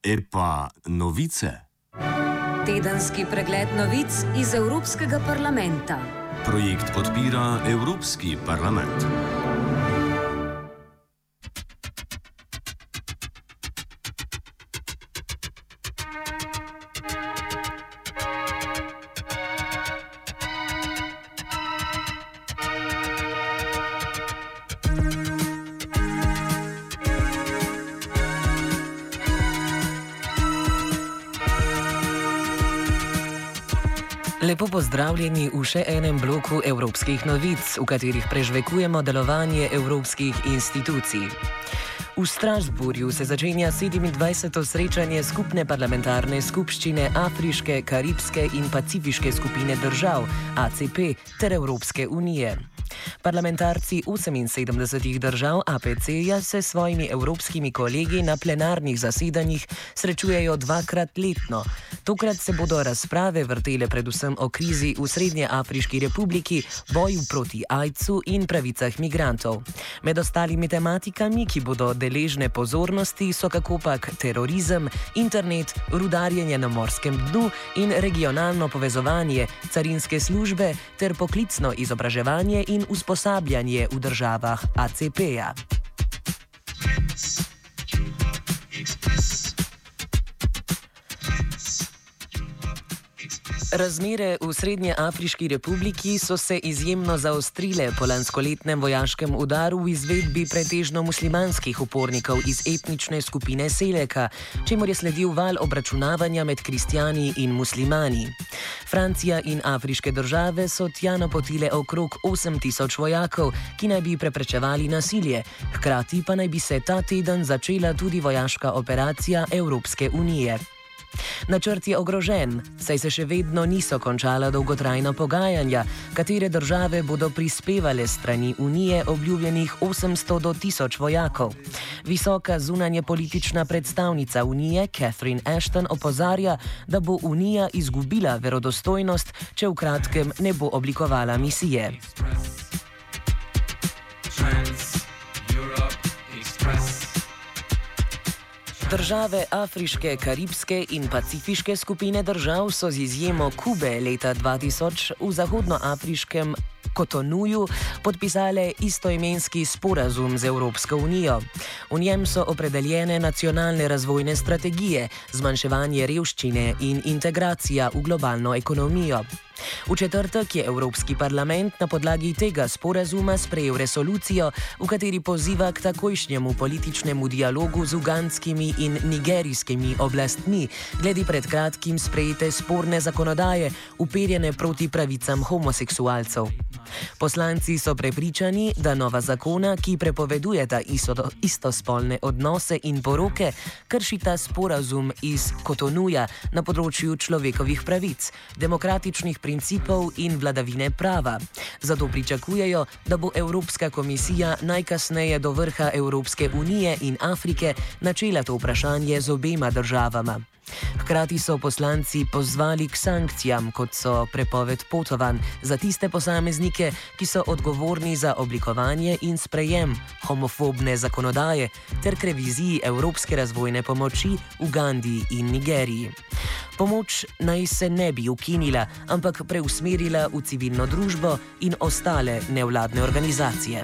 Epa novice. Tedenski pregled novic iz Evropskega parlamenta. Projekt podpira Evropski parlament. Lepo pozdravljeni v še enem bloku evropskih novic, v katerih prežvekujemo delovanje evropskih institucij. V Strasbourgu se začenja 27. srečanje skupne parlamentarne skupščine Afriške, Karibske in Pacifiške skupine držav ACP ter Evropske unije. Parlamentarci 78 držav APC-ja se s svojimi evropskimi kolegi na plenarnih zasedanjih srečujejo dvakrat letno. Tokrat se bodo razprave vrtele predvsem o krizi v Srednjeafriški republiki, boju proti AIDS-u in pravicah migrantov. Med ostalimi tematikami, ki bodo deležne pozornosti, so kakopak terorizem, internet, rudarjenje na morskem dnu in regionalno povezovanje, carinske službe ter poklicno izobraževanje in usposabljanje v državah ACP-ja. Razmere v Srednjeafriški republiki so se izjemno zaostrile po lanskoletnem vojaškem udaru v izvedbi pretežno muslimanskih upornikov iz etnične skupine Seleka, čemur je sledil val obračunavanja med kristjani in muslimani. Francija in afriške države so tja napotile okrog 8000 vojakov, ki naj bi preprečevali nasilje, hkrati pa naj bi se ta teden začela tudi vojaška operacija Evropske unije. Načrt je ogrožen, saj se še vedno niso končala dolgotrajna pogajanja, katere države bodo prispevale strani Unije obljubljenih 800 do 1000 vojakov. Visoka zunanje politična predstavnica Unije Catherine Ashton opozarja, da bo Unija izgubila verodostojnost, če v kratkem ne bo oblikovala misije. Države Afriške, Karibske in Pacifiške skupine držav so z izjemo Kube leta 2000 v zahodnoafriškem Kotonuju podpisale istoimenski sporazum z Evropsko unijo. V njem so opredeljene nacionalne razvojne strategije, zmanjševanje revščine in integracija v globalno ekonomijo. V četrtek je Evropski parlament na podlagi tega sporazuma sprejel resolucijo, v kateri poziva k takojšnjemu političnemu dialogu z ugandskimi in nigerijskimi oblastmi glede pred kratkim sprejete sporne zakonodaje, uperjene proti pravicam homoseksualcev. Poslanci so prepričani, da nova zakona, ki prepovedujeta istospolne odnose in poroke, kršita sporazum iz Kotonuja na področju človekovih pravic, demokratičnih principov in vladavine prava. Zato pričakujejo, da bo Evropska komisija najkasneje do vrha Evropske unije in Afrike načela to vprašanje z obema državama. Hkrati so poslanci pozvali k sankcijam, kot so prepoved potovanj za tiste posameznike, ki so odgovorni za oblikovanje in sprejem homofobne zakonodaje ter k reviziji evropske razvojne pomoči Ugandi in Nigeriji. Pomoč naj se ne bi ukinila, ampak preusmerila v civilno družbo in ostale nevladne organizacije.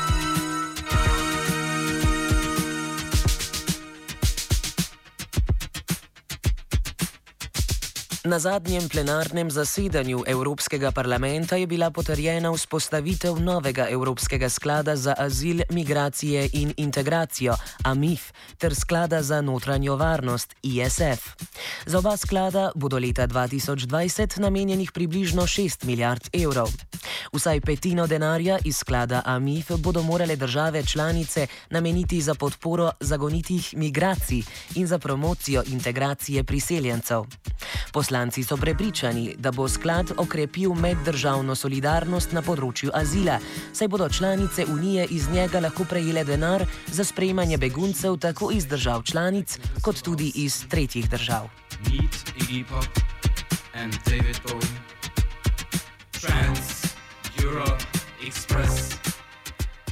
Na zadnjem plenarnem zasedanju Evropskega parlamenta je bila potrjena vzpostavitev novega Evropskega sklada za azil, migracije in integracijo AMIF ter sklada za notranjo varnost ISF. Za oba sklada bodo leta 2020 namenjenih približno 6 milijard evrov. Vsaj petino denarja iz sklada AMIF bodo morale države članice nameniti za podporo zagonitih migracij in za promocijo integracije priseljencev. Poslanci so prepričani, da bo sklad okrepil meddržavno solidarnost na področju azila, saj bodo članice Unije iz njega lahko prejele denar za sprejemanje beguncev tako iz držav članic, kot tudi iz tretjih držav.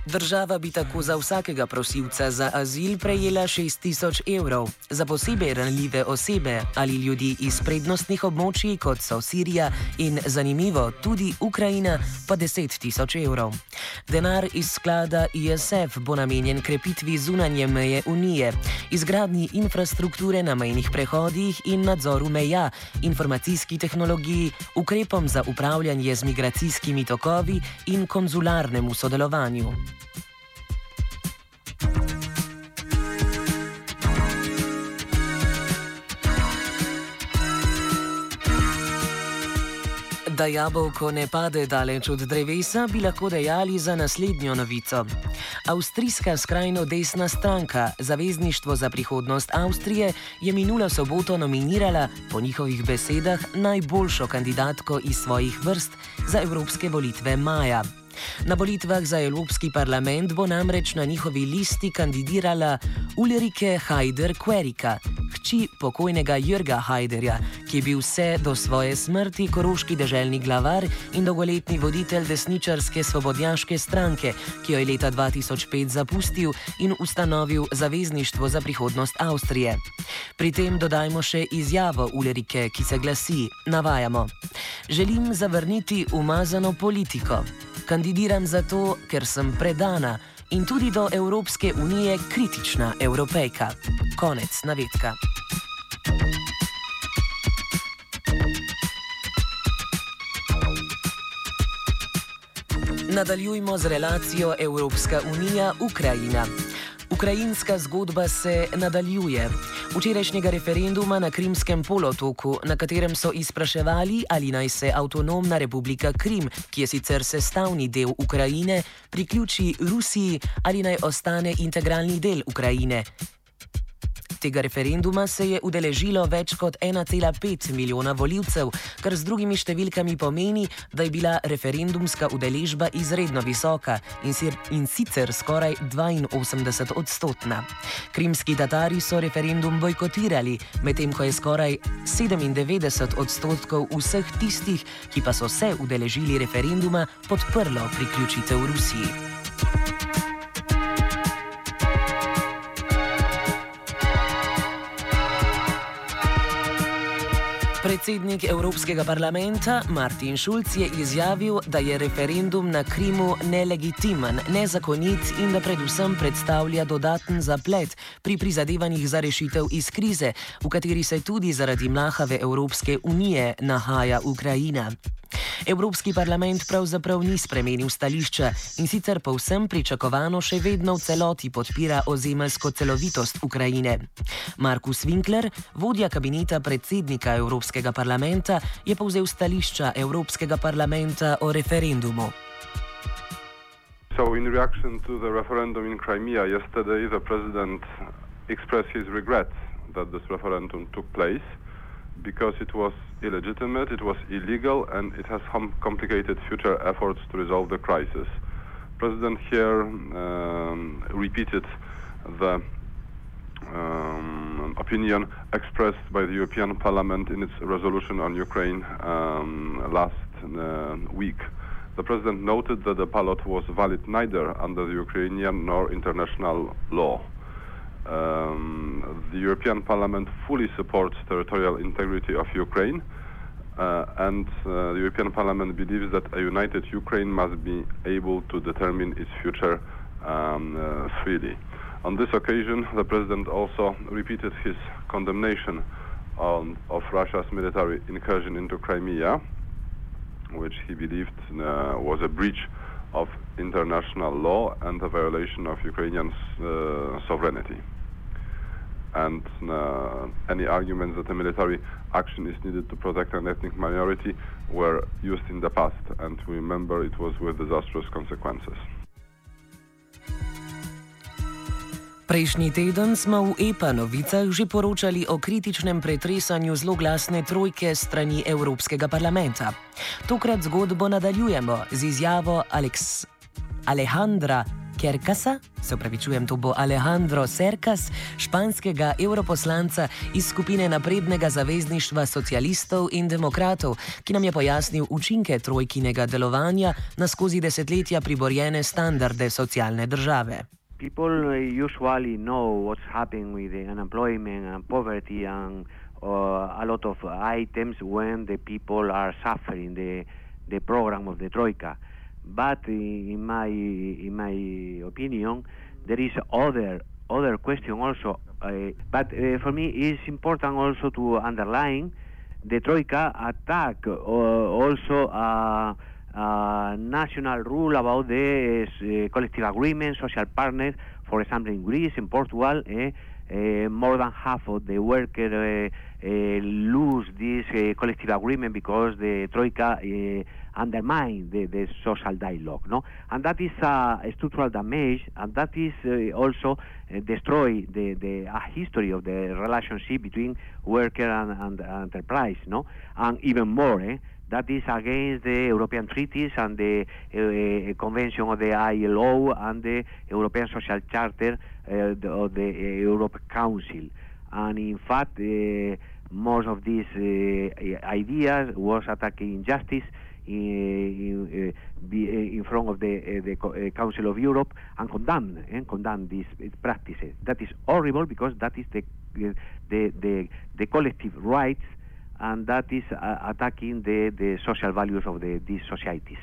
Država bi tako za vsakega prosilca za azil prejela 6.000 evrov, za posebej ranljive osebe ali ljudi iz prednostnih območij, kot so Sirija in, zanimivo, tudi Ukrajina, pa 10.000 evrov. Denar iz sklada ISF bo namenjen krepitvi zunanje meje Unije, izgradnji infrastrukture na mejnih prehodih in nadzoru meja, informacijski tehnologiji, ukrepom za upravljanje z migracijskimi tokovi in konzularnemu sodelovanju. Da jabolko ne pade daleč od drevesa, bi lahko dejali za naslednjo novico. Avstrijska skrajno desna stranka Zavezništvo za prihodnost Avstrije je minulo soboto nominirala, po njihovih besedah, najboljšo kandidatko iz svojih vrst za evropske volitve maja. Na volitvah za Evropski parlament bo namreč na njihovi listi kandidirala Ulrike Haider-Querika, hči pokojnega Jürga Haiderja, ki je bil vse do svoje smrti koroški deželni glavar in dolgoletni voditelj desničarske svobodnjaške stranke, ki jo je leta 2005 zapustil in ustanovil Zavezništvo za prihodnost Avstrije. Pri tem dodajmo še izjavo Ulrike, ki se glasi, navajamo: "Želim zavrniti umazano politiko. Kandidiram zato, ker sem predana in tudi do Evropske unije kritična Evropejka." Konec navedka. Nadaljujmo z relacijo Evropska unija-Ukrajina. Ukrajinska zgodba se nadaljuje. Včerajšnjega referenduma na Krimskem polotoku, na katerem so izpraševali, ali naj se avtonomna republika Krim, ki je sicer sestavni del Ukrajine, priključi Rusiji ali naj ostane integralni del Ukrajine. Tega referenduma se je udeležilo več kot 1,5 milijona volivcev, kar z drugimi številkami pomeni, da je bila referendumska udeležba izredno visoka in sicer skoraj 82-odstotna. Krimski Tatari so referendum bojkotirali, medtem ko je skoraj 97% vseh tistih, ki pa so se udeležili referenduma, podprlo priključitev Rusiji. Predsednik Evropskega parlamenta Martin Schulz je izjavil, da je referendum na Krimu nelegitimen, nezakonit in da predvsem predstavlja dodaten zaplet pri prizadevanjih za rešitev iz krize, v kateri se tudi zaradi mlahave Evropske unije nahaja Ukrajina. Evropski parlament pravzaprav ni spremenil stališča in sicer povsem pričakovano še vedno v celoti podpira ozemeljsko celovitost Ukrajine. Markus Winkler, vodja kabineta predsednika Evropskega parlamenta, je povzel stališča Evropskega parlamenta o referendumu. So in reaction to the referendum in Crimea yesterday, the president expressed his regret that this referendum took place, because it was illegitimate, it was illegal, and it has complicated future efforts to resolve the crisis. President here repeated the opinion expressed by the European Parliament in its resolution on Ukraine last week. The President noted that the ballot was valid neither under the Ukrainian nor international law. The European Parliament fully supports territorial integrity of Ukraine, and the European Parliament believes that a united Ukraine must be able to determine its future freely. On this occasion, the President also repeated his condemnation of Russia's military incursion into Crimea, which he believed was a breach of international law and a violation of Ukrainian sovereignty. And any arguments that a military action is needed to protect an ethnic minority were used in the past, and we remember it was with disastrous consequences. Prejšnji teden smo v EPA novicah že poročali o kritičnem pretresanju zloglasne trojke strani Evropskega parlamenta. Tokrat zgodbo nadaljujemo z izjavo Alejandra Cercasa, se upravičujem, to bo Alejandro Cercas, španskega europoslanca iz skupine Naprednega zavezništva socialistov in demokratov, ki nam je pojasnil učinke trojkinega delovanja na skozi desetletja priborjene standarde socialne države. People usually know what's happening with the unemployment and poverty and a lot of items when the people are suffering the program of the Troika. But in my opinion, there is other question also. But for me, it's important also to underline the Troika attack also national rule about the collective agreement, social partners. For example, in Greece, in Portugal, more than half of the workers lose this collective agreement because the Troika undermine the social dialogue, no? And that is a structural damage, and that is also destroy the history of the relationship between worker and enterprise, no? And even more, that is against the European treaties and the Convention of the ILO and the European Social Charter of the European Council. And in fact, most of these ideas was attacking injustice in front of the Council of Europe and condemn these practices. That is horrible because that is the collective rights, and that is attacking the social values of these societies.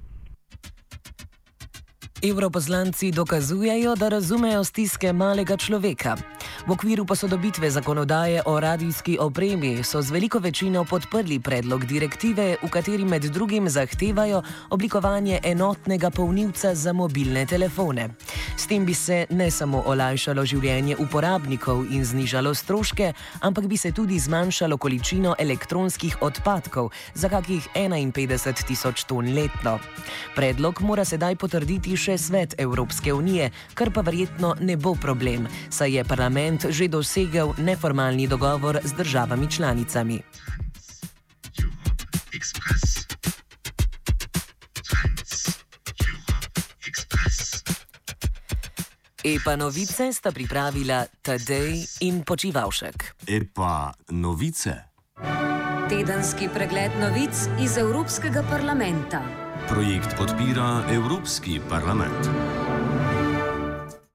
Evroposlanci dokazujejo, da razumejo stiske malega človeka. V okviru posodobitve zakonodaje o radijski opremi so z veliko večino podprli predlog direktive, v kateri med drugim zahtevajo oblikovanje enotnega polnilca za mobilne telefone. S tem bi se ne samo olajšalo življenje uporabnikov in znižalo stroške, ampak bi se tudi zmanjšalo količino elektronskih odpadkov za kakih 51.000 ton letno. Predlog mora sedaj potrditi še Svet Evropske unije, kar pa verjetno ne bo problem, saj je parlament že dosegel neformalni dogovor z državami članicami. Epa novice sta pripravila Tadej in Počivalšek. Epa novice. Tedenski pregled novic iz Evropskega parlamenta. Projekt podpira Evropski parlament.